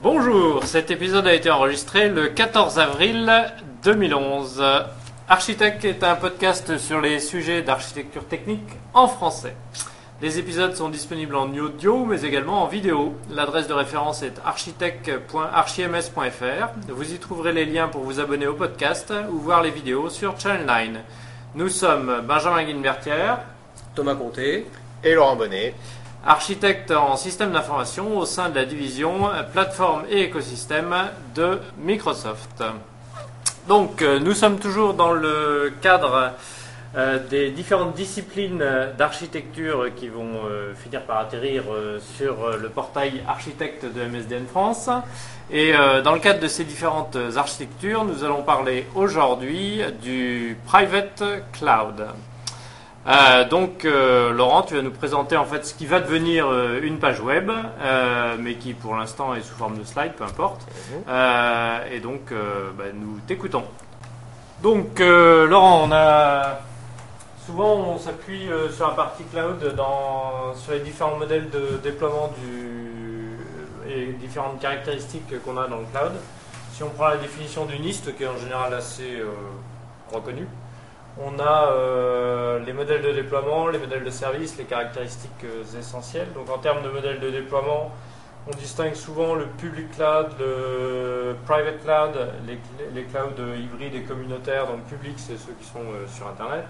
Bonjour, cet épisode a été enregistré le 14 avril 2011. Architect est un podcast sur les sujets d'architecture technique en français. Les épisodes sont disponibles en audio mais également en vidéo. L'adresse de référence est architect.archims.fr. Vous y trouverez les liens pour vous abonner au podcast ou voir les vidéos sur Channel 9. Nous sommes Benjamin Guinbertière, Thomas Comté et Laurent Bonnet, architecte en système d'information au sein de la division plateforme et écosystème de Microsoft. Donc nous sommes toujours dans le cadre des différentes disciplines d'architecture qui vont finir par atterrir sur le portail architecte de MSDN France. Et dans le cadre de ces différentes architectures, nous allons parler aujourd'hui du Private Cloud. Laurent, tu vas nous présenter en fait ce qui va devenir une page web, mais qui pour l'instant est sous forme de slide, peu importe. Nous t'écoutons. Donc, Laurent, souvent on s'appuie sur la partie cloud sur les différents modèles de déploiement et différentes caractéristiques qu'on a dans le cloud. Si on prend la définition du NIST, qui est en général assez reconnue, on a les modèles de déploiement, les modèles de service, les caractéristiques essentielles. Donc en termes de modèles de déploiement, on distingue souvent le public cloud, le private cloud, les clouds hybrides et communautaires. Donc public, c'est ceux qui sont sur Internet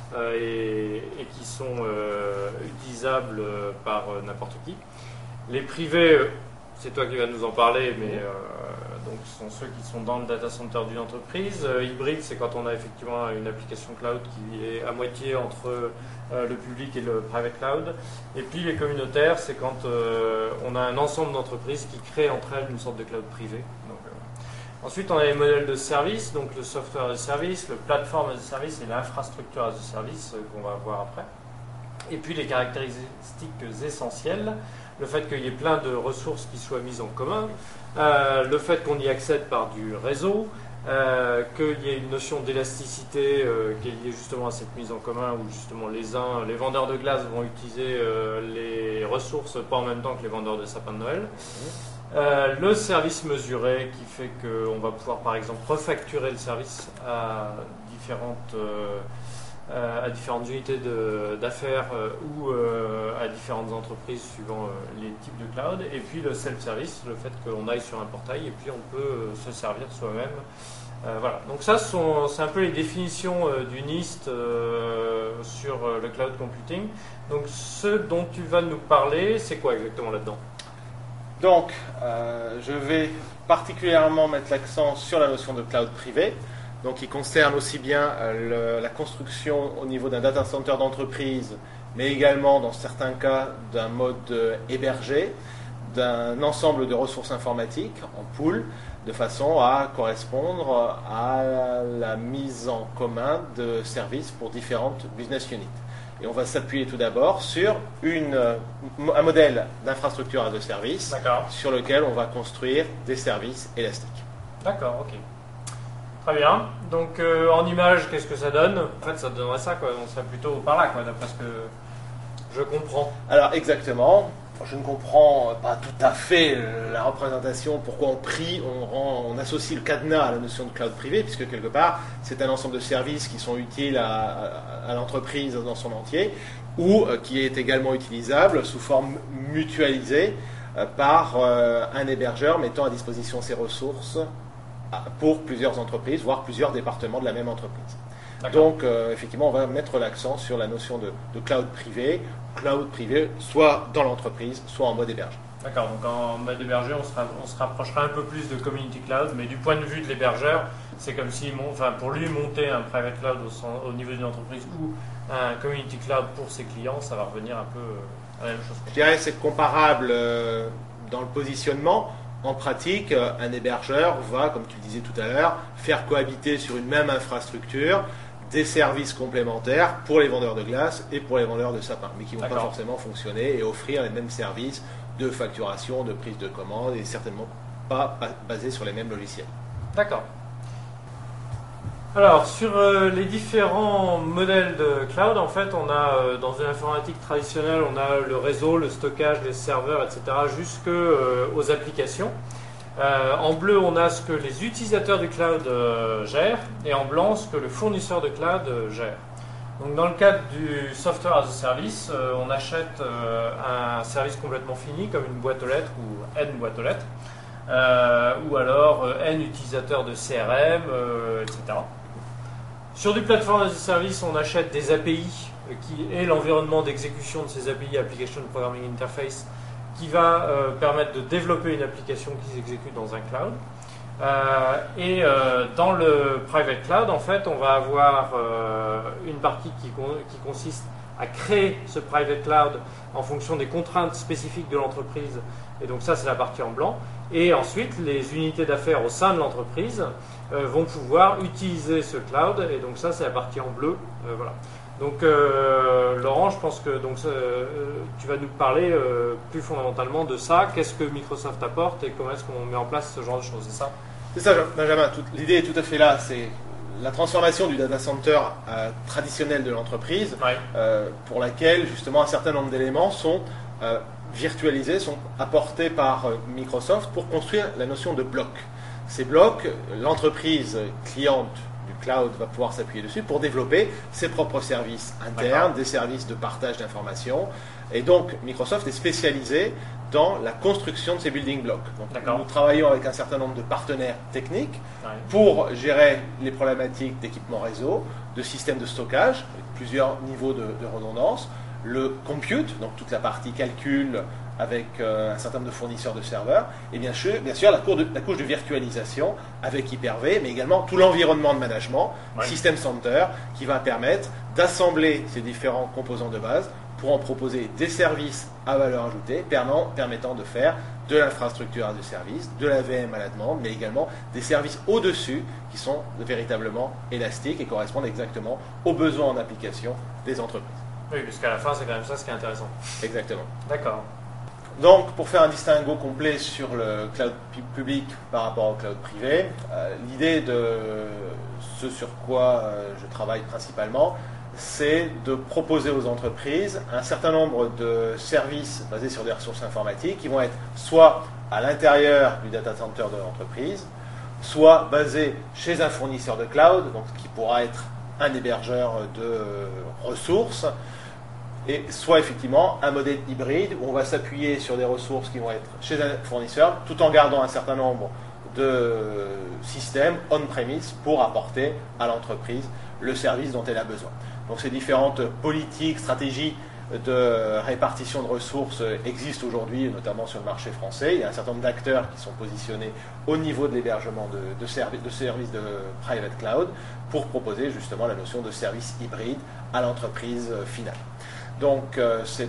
et qui sont utilisables par n'importe qui. Les privés, c'est toi qui vas nous en parler, mais donc ce sont ceux qui sont dans le data center d'une entreprise. Hybride, c'est quand on a effectivement une application cloud qui est à moitié entre le public et le private cloud. Et puis les communautaires, c'est quand on a un ensemble d'entreprises qui créent entre elles une sorte de cloud privé. Donc, ensuite, on a les modèles de service, donc le software as a service, le platform as a service et l'infrastructure as a service qu'on va voir après. Et puis les caractéristiques essentielles, le fait qu'il y ait plein de ressources qui soient mises en commun, le fait qu'on y accède par du réseau, qu'il y ait une notion d'élasticité qui est liée justement à cette mise en commun où justement les vendeurs de glace vont utiliser les ressources pas en même temps que les vendeurs de sapins de Noël. Le service mesuré qui fait qu'on va pouvoir par exemple refacturer le service à différentes unités d'affaires ou à différentes entreprises suivant les types de cloud. Et puis le self-service, le fait qu'on aille sur un portail et puis on peut se servir soi-même. Voilà. Donc ça, c'est un peu les définitions du NIST sur le cloud computing. Donc ce dont tu vas nous parler, c'est quoi exactement là-dedans ? Donc, je vais particulièrement mettre l'accent sur la notion de cloud privé, donc qui concerne aussi bien la construction au niveau d'un data center d'entreprise, mais également dans certains cas d'un mode hébergé, d'un ensemble de ressources informatiques en pool, de façon à correspondre à la mise en commun de services pour différentes business units. Et on va s'appuyer tout d'abord sur un modèle d'infrastructure as a service sur lequel on va construire des services élastiques. D'accord, ok. Très bien. Donc en image, qu'est-ce que ça donne ? En fait, ça donnerait ça, quoi. On serait plutôt par là, quoi, d'après ce que je comprends. Alors exactement. Je ne comprends pas tout à fait la représentation, pourquoi on associe le cadenas à la notion de cloud privé, puisque quelque part, c'est un ensemble de services qui sont utiles à l'entreprise dans son entier, ou qui est également utilisable sous forme mutualisée par un hébergeur mettant à disposition ses ressources pour plusieurs entreprises, voire plusieurs départements de la même entreprise. Donc, effectivement, on va mettre l'accent sur la notion de cloud privé, soit dans l'entreprise, soit en mode hébergé. D'accord, donc en mode hébergé, on se rapprochera un peu plus de community cloud, mais du point de vue de l'hébergeur, c'est comme si, pour lui, monter un private cloud au niveau d'une entreprise ou un community cloud pour ses clients, ça va revenir un peu à la même chose. Je dirais que c'est comparable dans le positionnement. En pratique, un hébergeur va, comme tu le disais tout à l'heure, faire cohabiter sur une même infrastructure des services complémentaires pour les vendeurs de glace et pour les vendeurs de sapins, mais qui ne vont pas forcément fonctionner et offrir les mêmes services de facturation, de prise de commande et certainement pas basés sur les mêmes logiciels. D'accord. Alors, sur les différents modèles de cloud, en fait, on a, dans une informatique traditionnelle, on a le réseau, le stockage, les serveurs, etc., jusqu'aux applications. En bleu, on a ce que les utilisateurs du cloud gèrent, et en blanc, ce que le fournisseur de cloud gère. Donc, dans le cadre du software as a service, on achète un service complètement fini, comme une boîte aux lettres ou N boîte aux lettres, ou alors N utilisateurs de CRM, etc. Sur du platform as a service, on achète des API qui est l'environnement d'exécution de ces API, Application Programming Interface, qui va permettre de développer une application qui s'exécute dans un cloud. Dans le private cloud, en fait, on va avoir une partie qui consiste à créer ce private cloud en fonction des contraintes spécifiques de l'entreprise. Et donc ça, c'est la partie en blanc. Et ensuite, les unités d'affaires au sein de l'entreprise vont pouvoir utiliser ce cloud. Et donc ça, c'est la partie en bleu. Voilà. Donc Laurent, je pense que tu vas nous parler plus fondamentalement de ça. Qu'est-ce que Microsoft apporte et comment est-ce qu'on met en place ce genre de choses, c'est ça? C'est ça, Benjamin. L'idée est tout à fait là. C'est la transformation du data center traditionnel de l'entreprise, Ouais. Pour laquelle justement un certain nombre d'éléments sont virtualisés, sont apportés par Microsoft pour construire la notion de bloc. Ces blocs, l'entreprise cliente du cloud va pouvoir s'appuyer dessus pour développer ses propres services internes, des services de partage d'informations. Et donc, Microsoft est spécialisé dans la construction de ces building blocks. Donc, nous travaillons avec un certain nombre de partenaires techniques pour gérer les problématiques d'équipement réseau, de systèmes de stockage, avec plusieurs niveaux de redondance, le compute, donc toute la partie calcul avec un certain nombre de fournisseurs de serveurs, et bien sûr la couche de virtualisation avec Hyper-V, mais également tout l'environnement de management, System Center, qui va permettre d'assembler ces différents composants de base pour en proposer des services à valeur ajoutée, permettant de faire de l'infrastructure à de service, de la VM à la demande, mais également des services au-dessus qui sont véritablement élastiques et correspondent exactement aux besoins en application des entreprises. Oui, puisqu'à la fin, c'est quand même ça ce qui est intéressant. Exactement. D'accord. Donc, pour faire un distinguo complet sur le cloud public par rapport au cloud privé, l'idée de ce sur quoi je travaille principalement, c'est de proposer aux entreprises un certain nombre de services basés sur des ressources informatiques qui vont être soit à l'intérieur du data center de l'entreprise, soit basés chez un fournisseur de cloud, donc qui pourra être un hébergeur de ressources, et soit effectivement un modèle hybride où on va s'appuyer sur des ressources qui vont être chez un fournisseur tout en gardant un certain nombre de systèmes on-premise pour apporter à l'entreprise le service dont elle a besoin. Donc ces différentes politiques, stratégies de répartition de ressources existent aujourd'hui, notamment sur le marché français. Il y a un certain nombre d'acteurs qui sont positionnés au niveau de l'hébergement de services de private cloud pour proposer justement la notion de service hybride à l'entreprise finale. Donc ce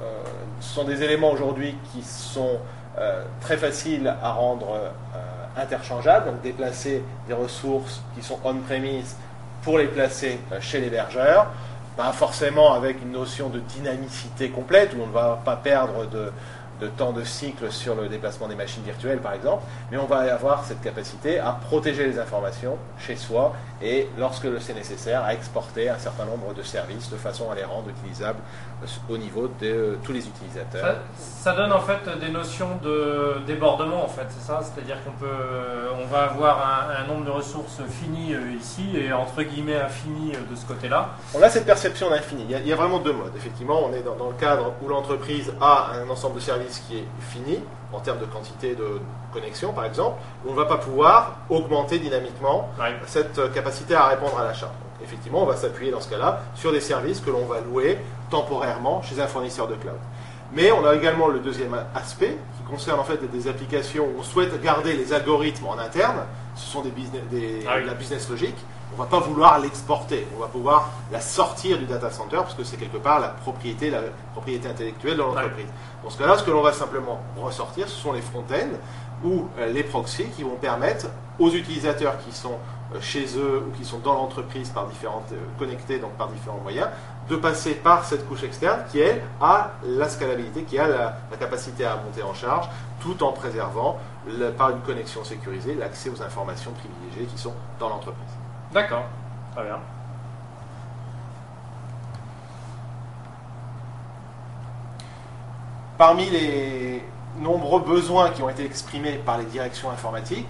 sont des éléments aujourd'hui qui sont très faciles à rendre interchangeables, donc déplacer des ressources qui sont on-premise pour les placer chez l'hébergeur, pas forcément avec une notion de dynamicité complète, où on ne va pas perdre de temps de cycle sur le déplacement des machines virtuelles par exemple, mais on va avoir cette capacité à protéger les informations chez soi et lorsque c'est nécessaire à exporter un certain nombre de services de façon à les rendre utilisables au niveau de tous les utilisateurs. Ça donne en fait des notions de débordement en fait, c'est ça? C'est-à-dire on va avoir un nombre de ressources finies ici et entre guillemets infini de ce côté-là. On a cette perception d'infini. Il y a vraiment deux modes. Effectivement, on est dans le cadre où l'entreprise a un ensemble de services qui est fini en termes de quantité de connexion par exemple, où on ne va pas pouvoir augmenter dynamiquement cette capacité à répondre à l'achat. Donc, effectivement, on va s'appuyer dans ce cas-là sur des services que l'on va louer temporairement chez un fournisseur de cloud. Mais on a également le deuxième aspect qui concerne en fait des applications où on souhaite garder les algorithmes en interne. Ce sont la business logic. On ne va pas vouloir l'exporter. On va pouvoir la sortir du data center parce que c'est quelque part la propriété intellectuelle de l'entreprise. Dans ce cas-là, ce que l'on va simplement ressortir, ce sont les front-ends ou les proxys qui vont permettre aux utilisateurs qui sont chez eux ou qui sont dans l'entreprise connectés donc par différents moyens, de passer par cette couche externe qui, elle, a la scalabilité, qui a la capacité à monter en charge, tout en préservant, par une connexion sécurisée, l'accès aux informations privilégiées qui sont dans l'entreprise. D'accord, très bien. Parmi les nombreux besoins qui ont été exprimés par les directions informatiques.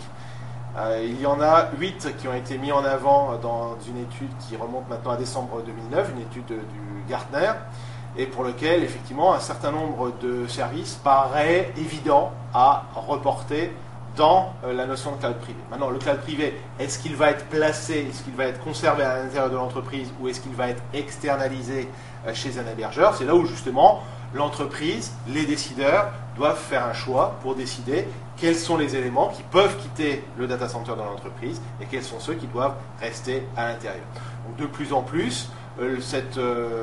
Il y en a 8 qui ont été mis en avant dans une étude qui remonte maintenant à décembre 2009, une étude du Gartner, et pour lequel, effectivement, un certain nombre de services paraît évident à reporter dans la notion de cloud privé. Maintenant, le cloud privé, est-ce qu'il va être placé, est-ce qu'il va être conservé à l'intérieur de l'entreprise ou est-ce qu'il va être externalisé chez un hébergeur? C'est là où, justement, l'entreprise, les décideurs doivent faire un choix pour décider quels sont les éléments qui peuvent quitter le data center dans l'entreprise et quels sont ceux qui doivent rester à l'intérieur. Donc, de plus en plus, cette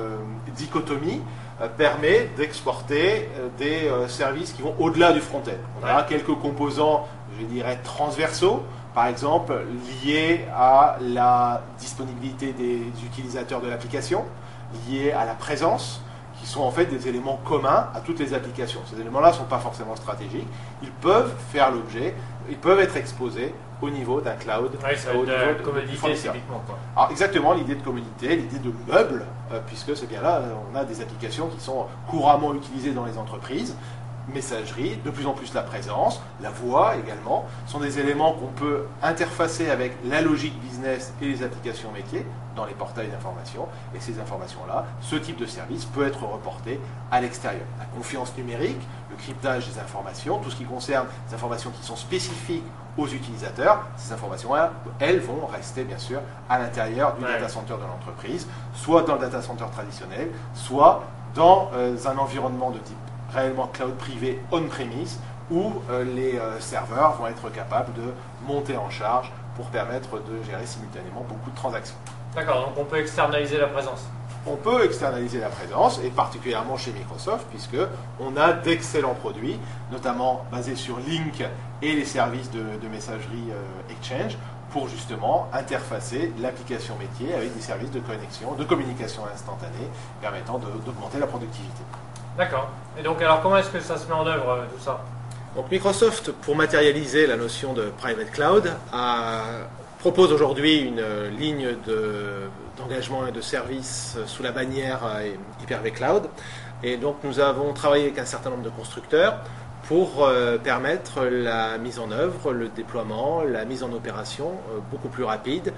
dichotomie permet d'exporter des services qui vont au-delà du front-end. On a quelques composants, je dirais, transversaux, par exemple, liés à la disponibilité des utilisateurs de l'application, liés à la présence, qui sont en fait des éléments communs à toutes les applications. Ces éléments-là ne sont pas forcément stratégiques. Ils peuvent faire l'objet, ils peuvent être exposés au niveau d'un cloud. Oui, ça au de niveau la du communauté, fournisseur. typiquement. Alors exactement, l'idée de communauté, l'idée de meuble, puisque c'est bien là, on a des applications qui sont couramment utilisées dans les entreprises. Messagerie, de plus en plus la présence, la voix également, sont des éléments qu'on peut interfacer avec la logique business et les applications métiers dans les portails d'information. Et ces informations-là, ce type de service peut être reporté à l'extérieur. La confiance numérique, le cryptage des informations, tout ce qui concerne les informations qui sont spécifiques aux utilisateurs, ces informations-là, elles vont rester bien sûr à l'intérieur du data center de l'entreprise, soit dans le data center traditionnel, soit dans un environnement de type réellement cloud privé on-premise, où les serveurs vont être capables de monter en charge pour permettre de gérer simultanément beaucoup de transactions. D'accord, donc on peut externaliser la présence. On peut externaliser la présence, et particulièrement chez Microsoft, puisqu'on a d'excellents produits, notamment basés sur Lync et les services de messagerie Exchange, pour justement interfacer l'application métier avec des services de connexion, de communication instantanée, permettant d'augmenter la productivité. D'accord. Et donc, alors, comment est-ce que ça se met en œuvre, tout ça? Donc, Microsoft, pour matérialiser la notion de private cloud, propose aujourd'hui une ligne d'engagement et de service sous la bannière Hyper-V Cloud. Et donc, nous avons travaillé avec un certain nombre de constructeurs pour permettre la mise en œuvre, le déploiement, la mise en opération beaucoup plus rapide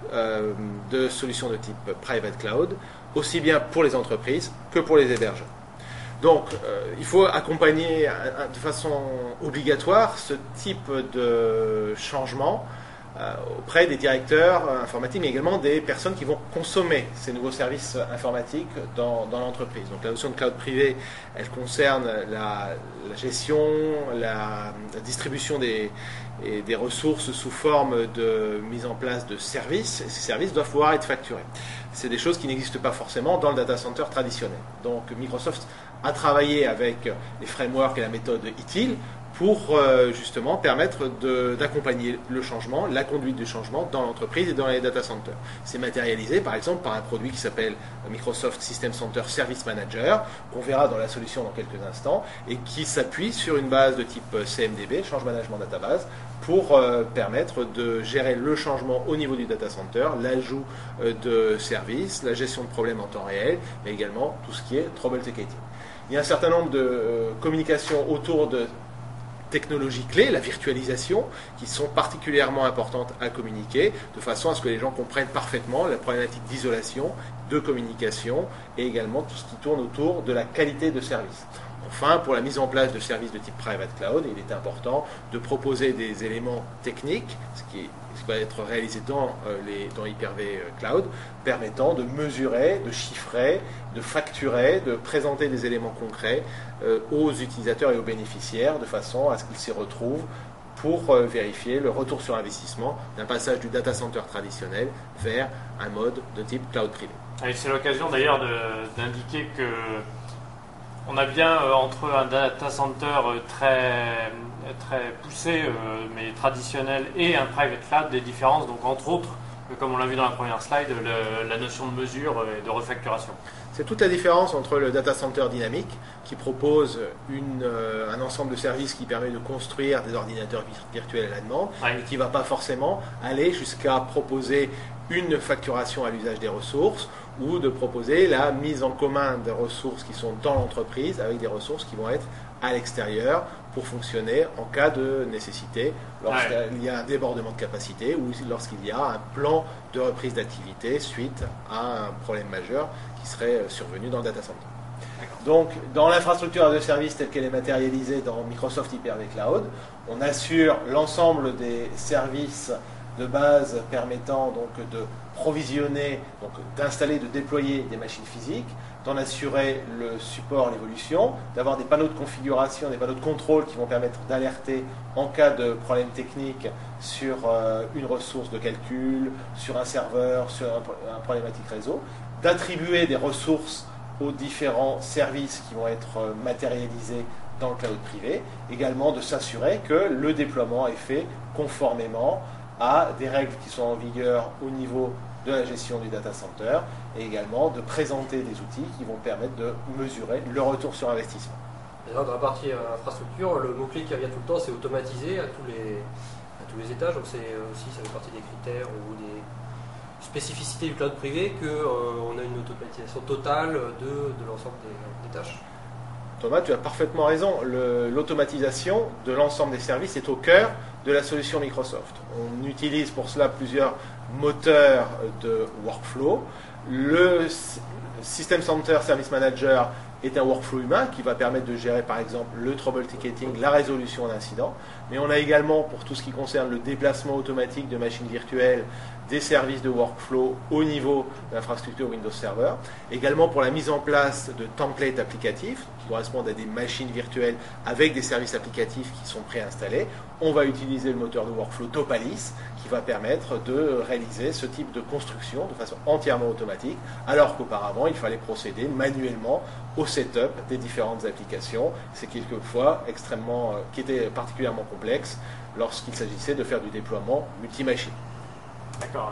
de solutions de type private cloud, aussi bien pour les entreprises que pour les hébergeurs. Donc, il faut accompagner de façon obligatoire ce type de changement auprès des directeurs informatiques, mais également des personnes qui vont consommer ces nouveaux services informatiques dans l'entreprise. Donc, la notion de cloud privé, elle concerne la gestion, la distribution des ressources sous forme de mise en place de services. Et ces services doivent pouvoir être facturés. C'est des choses qui n'existent pas forcément dans le data center traditionnel. Donc, Microsoft a travaillé avec les frameworks et la méthode ITIL pour justement permettre d'accompagner le changement, la conduite du changement dans l'entreprise et dans les data centers. C'est matérialisé par exemple par un produit qui s'appelle Microsoft System Center Service Manager, qu'on verra dans la solution dans quelques instants, et qui s'appuie sur une base de type CMDB, Change Management Database, pour permettre de gérer le changement au niveau du data center, l'ajout de services, la gestion de problèmes en temps réel, mais également tout ce qui est troubleshooting. Il y a un certain nombre de communications autour de technologies clés, la virtualisation, qui sont particulièrement importantes à communiquer, de façon à ce que les gens comprennent parfaitement la problématique d'isolation, de communication, et également tout ce qui tourne autour de la qualité de service. Enfin, pour la mise en place de services de type private cloud, il est important de proposer des éléments techniques, ce qui va être réalisé dans Hyper-V Cloud, permettant de mesurer, de chiffrer, de facturer, de présenter des éléments concrets aux utilisateurs et aux bénéficiaires, de façon à ce qu'ils s'y retrouvent pour vérifier le retour sur investissement d'un passage du data center traditionnel vers un mode de type cloud privé. Et c'est l'occasion d'ailleurs d'indiquer que on a bien entre un data center très poussé mais traditionnel et un private cloud des différences, donc entre autres, comme on l'a vu dans la première slide, la notion de mesure et de refacturation. C'est toute la différence entre le data center dynamique qui propose un ensemble de services qui permet de construire des ordinateurs virtuels à la demande, mais qui ne va pas forcément aller jusqu'à proposer une facturation à l'usage des ressources ou de proposer la mise en commun des ressources qui sont dans l'entreprise avec des ressources qui vont être à l'extérieur pour fonctionner en cas de nécessité, lorsqu'il y a un débordement de capacité ou lorsqu'il y a un plan de reprise d'activité suite à un problème majeur qui serait survenu dans le data center. Donc, dans l'infrastructure de service telle qu'elle est matérialisée dans Microsoft Hyper-V Cloud, on assure l'ensemble des services de base permettant donc de provisionner, donc d'installer, de déployer des machines physiques, d'en assurer le support, l'évolution, d'avoir des panneaux de configuration, des panneaux de contrôle qui vont permettre d'alerter en cas de problème technique sur une ressource de calcul, sur un serveur, sur un problématique réseau, d'attribuer des ressources aux différents services qui vont être matérialisés dans le cloud privé, également de s'assurer que le déploiement est fait conformément à des règles qui sont en vigueur au niveau de la gestion du data center et également de présenter des outils qui vont permettre de mesurer le retour sur investissement. Et dans la partie infrastructure, le mot-clé qui revient tout le temps, c'est automatisé à tous les étages. Donc c'est aussi, ça fait partie des critères ou des spécificités du cloud privé qu'on a une automatisation totale de l'ensemble des tâches. Thomas, tu as parfaitement raison. L'automatisation de l'ensemble des services est au cœur de la solution Microsoft. On utilise pour cela plusieurs moteurs de workflow. Le System Center Service Manager est un workflow humain qui va permettre de gérer par exemple le trouble ticketing, la résolution d'incidents. Mais on a également, pour tout ce qui concerne le déplacement automatique de machines virtuelles, des services de workflow au niveau de l'infrastructure Windows Server. Également pour la mise en place de templates applicatifs qui correspondent à des machines virtuelles avec des services applicatifs qui sont préinstallés. On va utiliser le moteur de workflow d'Opalis qui va permettre de réaliser ce type de construction de façon entièrement automatique, alors qu'auparavant il fallait procéder manuellement au setup des différentes applications. C'est quelquefois qui était particulièrement complexe lorsqu'il s'agissait de faire du déploiement multi-machine. D'accord.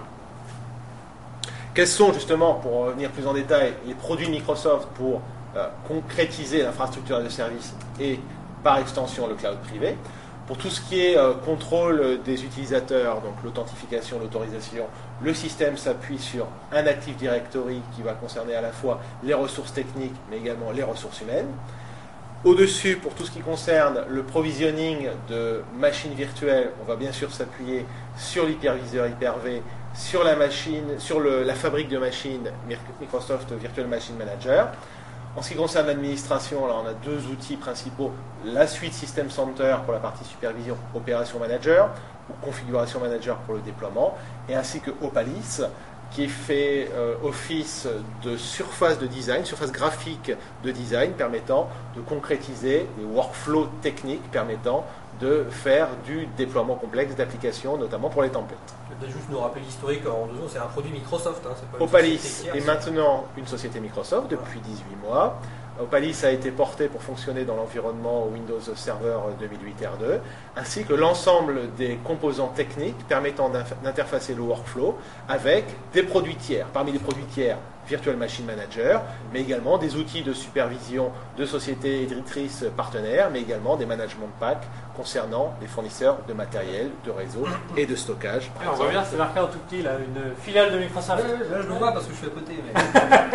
Quels sont justement, pour revenir plus en détail, les produits Microsoft pour concrétiser l'infrastructure de service et par extension le cloud privé? Pour tout ce qui est contrôle des utilisateurs, donc l'authentification, l'autorisation, le système s'appuie sur un Active Directory qui va concerner à la fois les ressources techniques mais également les ressources humaines. Au-dessus, pour tout ce qui concerne le provisioning de machines virtuelles, on va bien sûr s'appuyer sur l'hyperviseur Hyper-V, sur la machine, sur la fabrique de machines Microsoft Virtual Machine Manager. En ce qui concerne l'administration, on a deux outils principaux, la suite System Center pour la partie supervision, Opération Manager ou Configuration Manager pour le déploiement, et ainsi que Opalis, qui fait office de surface de design, surface graphique de design, permettant de concrétiser des workflows techniques permettant de faire du déploiement complexe d'applications, notamment pour les templates. Je vais juste nous rappeler l'historique en 2 ans, c'est un produit Microsoft. Hein, c'est pas Opalis est maintenant une société Microsoft depuis 18 mois. Opalis a été porté pour fonctionner dans l'environnement Windows Server 2008 R2, ainsi que l'ensemble des composants techniques permettant d'interfacer le workflow avec des produits tiers. Parmi les produits tiers, Virtual Machine Manager, mais également des outils de supervision de sociétés éditrices partenaires, mais également des management packs concernant les fournisseurs de matériel, de réseau et de stockage. On voit bien, c'est marqué en tout petit, là, une filiale de Microsoft. Ouais, je le vois parce que je suis à côté. Mais...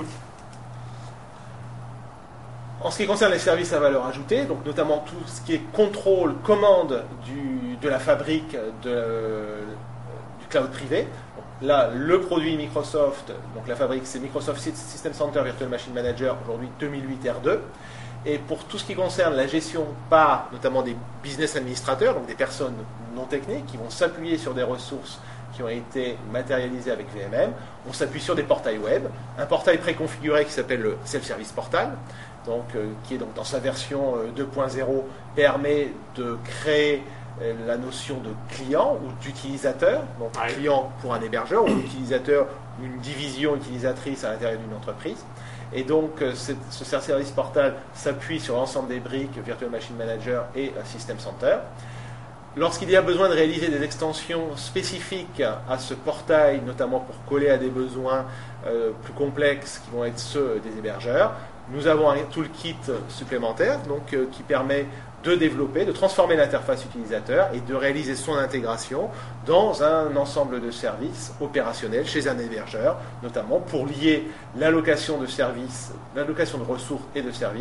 En ce qui concerne les services à valeur ajoutée, donc notamment tout ce qui est contrôle, commande de la fabrique du cloud privé. Donc là, le produit Microsoft, donc la fabrique, c'est Microsoft System Center Virtual Machine Manager, aujourd'hui 2008 R2. Et pour tout ce qui concerne la gestion par notamment des business administrateurs, donc des personnes non techniques qui vont s'appuyer sur des ressources qui ont été matérialisées avec VMM, on s'appuie sur des portails web. Un portail préconfiguré qui s'appelle le Self-Service Portal, donc, qui est donc dans sa version 2.0, permet de créer la notion de client ou d'utilisateur, donc client pour un hébergeur ou utilisateur, une division utilisatrice à l'intérieur d'une entreprise. Et donc ce service portal s'appuie sur l'ensemble des briques Virtual Machine Manager et System Center. Lorsqu'il y a besoin de réaliser des extensions spécifiques à ce portail, notamment pour coller à des besoins plus complexes qui vont être ceux des hébergeurs, nous avons un toolkit supplémentaire donc, qui permet de développer, de transformer l'interface utilisateur et de réaliser son intégration dans un ensemble de services opérationnels chez un hébergeur, notamment pour lier l'allocation de services, l'allocation de ressources et de services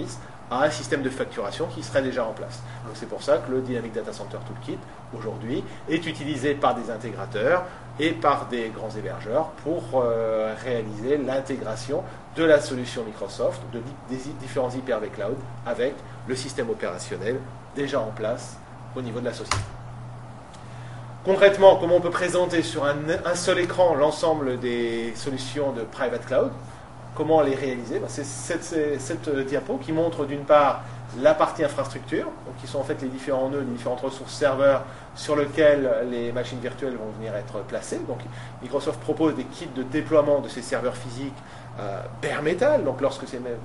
à un système de facturation qui serait déjà en place. Donc c'est pour ça que le Dynamic Data Center Toolkit, aujourd'hui, est utilisé par des intégrateurs et par des grands hébergeurs pour réaliser l'intégration de la solution Microsoft, des différents Hyper-V Cloud, avec le système opérationnel déjà en place au niveau de la société. Concrètement, comment on peut présenter sur un seul écran l'ensemble des solutions de Private Cloud? Comment les réaliser? C'est cette diapo qui montre d'une part la partie infrastructure, donc qui sont en fait les différents nœuds, les différentes ressources serveurs sur lesquelles les machines virtuelles vont venir être placées. Donc Microsoft propose des kits de déploiement de ces serveurs physiques bare metal, donc lorsque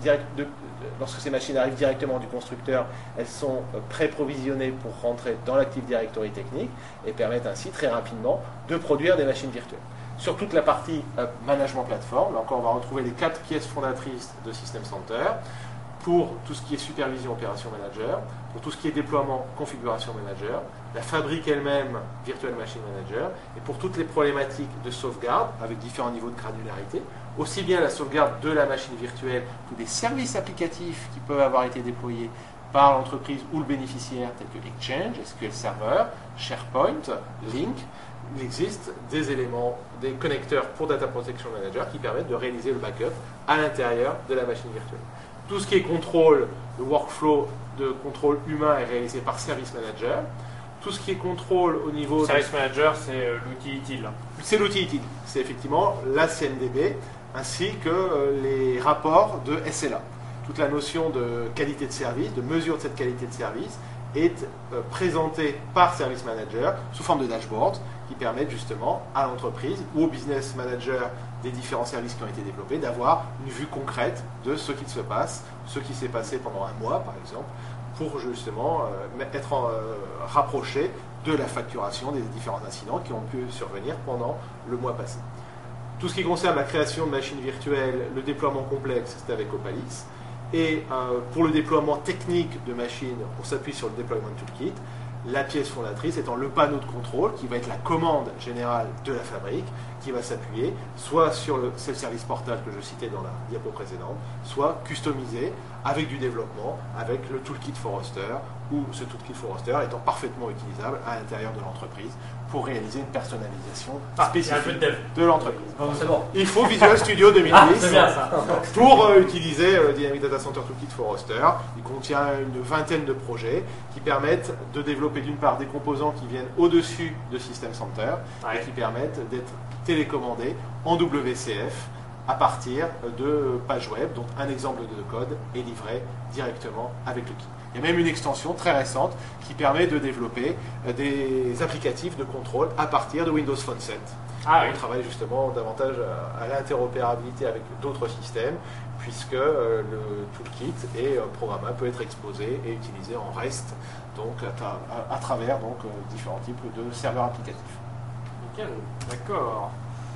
ces machines arrivent directement du constructeur, elles sont pré-provisionnées pour rentrer dans l'Active Directory technique et permettent ainsi très rapidement de produire des machines virtuelles. Sur toute la partie management plateforme, là encore on va retrouver les 4 pièces fondatrices de System Center pour tout ce qui est supervision opération manager, pour tout ce qui est déploiement configuration manager, la fabrique elle-même Virtual Machine Manager, et pour toutes les problématiques de sauvegarde avec différents niveaux de granularité, aussi bien la sauvegarde de la machine virtuelle que des services applicatifs qui peuvent avoir été déployés par l'entreprise ou le bénéficiaire, tels que Exchange, SQL Server, SharePoint, Lync. Il existe des éléments, des connecteurs pour Data Protection Manager qui permettent de réaliser le backup à l'intérieur de la machine virtuelle. Tout ce qui est contrôle, le workflow de contrôle humain est réalisé par Service Manager. Tout ce qui est contrôle au niveau... Service Manager, c'est l'outil ITIL. C'est l'outil ITIL. C'est effectivement la CMDB ainsi que les rapports de SLA. Toute la notion de qualité de service, de mesure de cette qualité de service est présentée par Service Manager sous forme de dashboard qui permettent justement à l'entreprise ou au business manager des différents services qui ont été développés d'avoir une vue concrète de ce qui se passe, ce qui s'est passé pendant un mois par exemple, pour justement être rapproché de la facturation des différents incidents qui ont pu survenir pendant le mois passé. Tout ce qui concerne la création de machines virtuelles, le déploiement complexe, c'est avec Opalis. Et pour le déploiement technique de machines, on s'appuie sur le Deployment Toolkit, la pièce fondatrice étant le panneau de contrôle qui va être la commande générale de la fabrique, qui va s'appuyer soit sur le self-service portal que je citais dans la diapo précédente, soit customisé avec du développement, avec le Toolkit Forrester, ou ce Toolkit Forrester étant parfaitement utilisable à l'intérieur de l'entreprise pour réaliser une personnalisation spécifique de l'entreprise. Bon, c'est bon. Il faut Visual Studio 2010 c'est bien, ça. pour utiliser Dynamic Data Center Toolkit Forrester. Il contient une vingtaine de projets qui permettent de développer d'une part des composants qui viennent au-dessus de System Center et qui permettent d'être télécommandés en WCF à partir de pages web. Donc un exemple de code est livré directement avec le kit. Il y a même une extension très récente qui permet de développer des applicatifs de contrôle à partir de Windows Phone 7. On travaille justement davantage à l'interopérabilité avec d'autres systèmes, puisque le toolkit est programmable, peut être exposé et utilisé en REST, donc à travers différents types de serveurs applicatifs. Nickel, d'accord.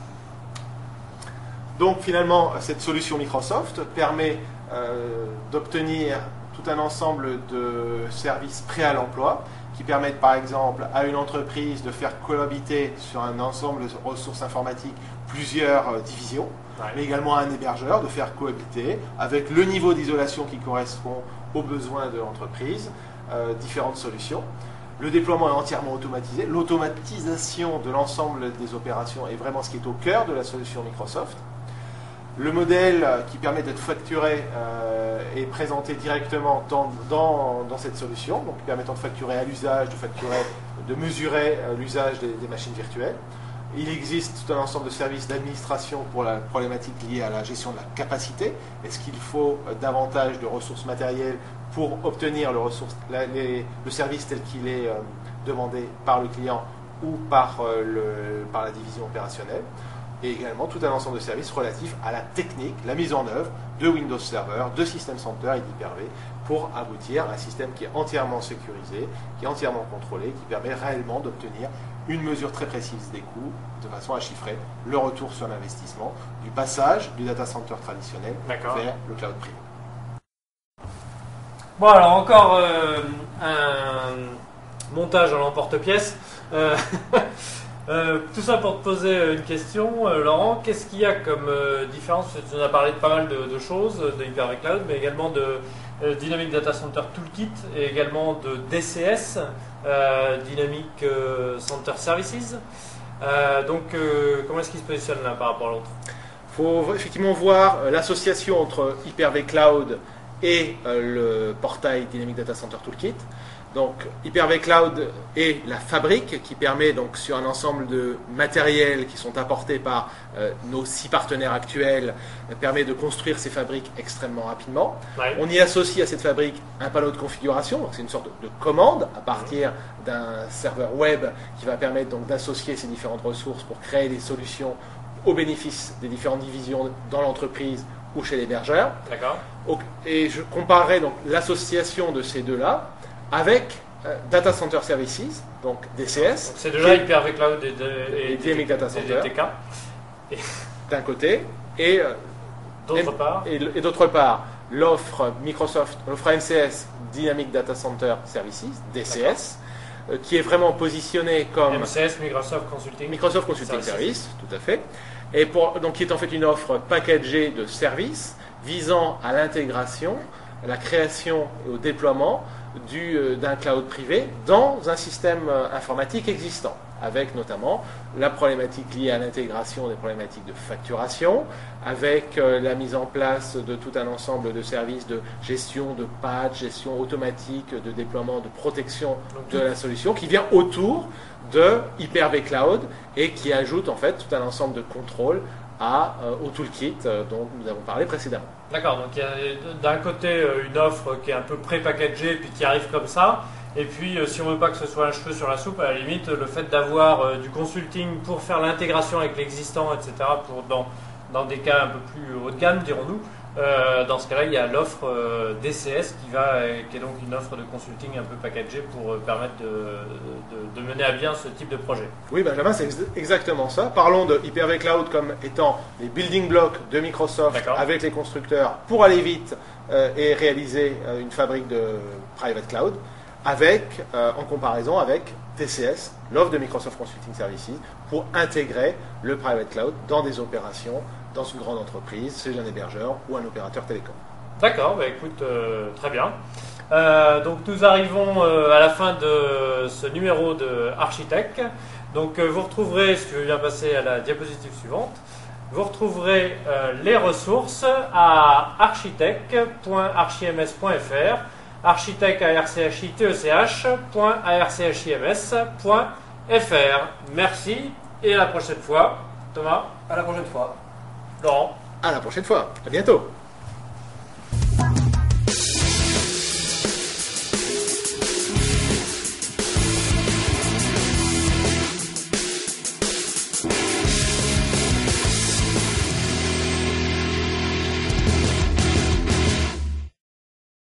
Donc finalement, cette solution Microsoft permet d'obtenir tout un ensemble de services prêts à l'emploi qui permettent par exemple à une entreprise de faire cohabiter sur un ensemble de ressources informatiques plusieurs divisions, mais également à un hébergeur de faire cohabiter avec le niveau d'isolation qui correspond aux besoins de l'entreprise, différentes solutions. Le déploiement est entièrement automatisé. L'automatisation de l'ensemble des opérations est vraiment ce qui est au cœur de la solution Microsoft. Le modèle qui permet d'être facturé est présenté directement dans cette solution, donc permettant de facturer à l'usage, de mesurer l'usage des machines virtuelles. Il existe tout un ensemble de services d'administration pour la problématique liée à la gestion de la capacité. Est-ce qu'il faut davantage de ressources matérielles pour obtenir le service tel qu'il est demandé par le client ou par la division opérationnelle? Et également tout un ensemble de services relatifs à la technique, la mise en œuvre de Windows Server, de System Center et d'Hyper-V pour aboutir à un système qui est entièrement sécurisé, qui est entièrement contrôlé, qui permet réellement d'obtenir une mesure très précise des coûts de façon à chiffrer le retour sur l'investissement du passage du data center traditionnel vers le cloud privé. Bon, alors encore un montage à l'emporte-pièce. Tout ça pour te poser une question, Laurent. Qu'est-ce qu'il y a comme différence? Tu nous as parlé de pas mal de choses, de Hyper-V Cloud, mais également de Dynamic Data Center Toolkit et également de DCS, Dynamic Center Services. Comment est-ce qu'il se positionne l'un par rapport à l'autre? Il faut effectivement voir l'association entre Hyper-V Cloud et le portail Dynamic Data Center Toolkit. Donc Hyper-V Cloud est la fabrique qui permet donc sur un ensemble de matériels qui sont apportés par nos 6 partenaires actuels, permet de construire ces fabriques extrêmement rapidement. Ouais. On y associe à cette fabrique un panneau de configuration, donc c'est une sorte de commande à partir d'un serveur web qui va permettre donc d'associer ces différentes ressources pour créer des solutions au bénéfice des différentes divisions dans l'entreprise ou chez l'hébergeur. D'accord. Et je comparerai donc l'association de ces deux-là avec Data Center Services, donc DCS. Donc c'est déjà Hyper-V Cloud et Dynamic Data Center DTK. d'un côté, et D'autre part, l'offre Microsoft, l'offre MCS Dynamic Data Center Services, DCS, qui est vraiment positionné comme MCS, Microsoft Consulting. Microsoft Consulting Service, tout à fait, et donc qui est en fait une offre packagée de services visant à l'intégration, à la création et au déploiement d'un cloud privé dans un système informatique existant, avec notamment la problématique liée à l'intégration des problématiques de facturation, avec la mise en place de tout un ensemble de services de gestion de patch, gestion automatique, de déploiement, de protection de la solution, qui vient autour de Hyper-V Cloud et qui ajoute en fait tout un ensemble de contrôles au toolkit dont nous avons parlé précédemment. D'accord, donc il y a d'un côté une offre qui est un peu pré-packagée puis qui arrive comme ça, et puis si on ne veut pas que ce soit un cheveu sur la soupe, à la limite, le fait d'avoir du consulting pour faire l'intégration avec l'existant, etc., dans des cas un peu plus haut de gamme, dirons-nous, dans ce cas-là, il y a l'offre DCS qui est donc une offre de consulting un peu packagée pour permettre de mener à bien ce type de projet. Oui, Benjamin, c'est exactement ça. Parlons de Hyper-V Cloud comme étant les building blocks de Microsoft avec les constructeurs pour aller vite et réaliser une fabrique de private cloud, en comparaison avec DCS, l'offre de Microsoft Consulting Services, pour intégrer le private cloud dans des opérations dans une grande entreprise, chez un hébergeur ou un opérateur télécom. D'accord, bah écoute, très bien. Donc nous arrivons à la fin de ce numéro de Architect. Donc vous retrouverez, si tu veux bien passer à la diapositive suivante, vous retrouverez les ressources à architect.archims.fr, architect.archims.fr. Merci et à la prochaine fois. Thomas. À la prochaine fois. Laurent. À la prochaine fois. À bientôt.